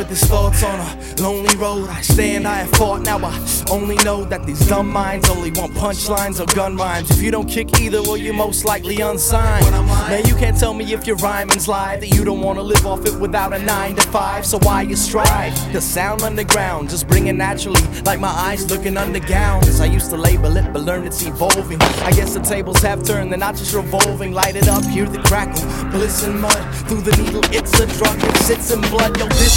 with his thoughts on a lonely road. I stand, I have fought, now I only know that these dumb minds only want punchlines or gun rhymes. If you don't kick either, well, you're most likely unsigned. Now you can't tell me if your rhyming's live, that you don't wanna live off it without a 9 to 5. So why you strive to sound underground? Just bring it naturally, like my eyes looking under gowns. I used to label it, but learn it's evolving. I guess the tables have turned, they're not just revolving. Light it up, hear the crackle, bliss and mud through the needle. It's a drug, it sits in blood. Yo, this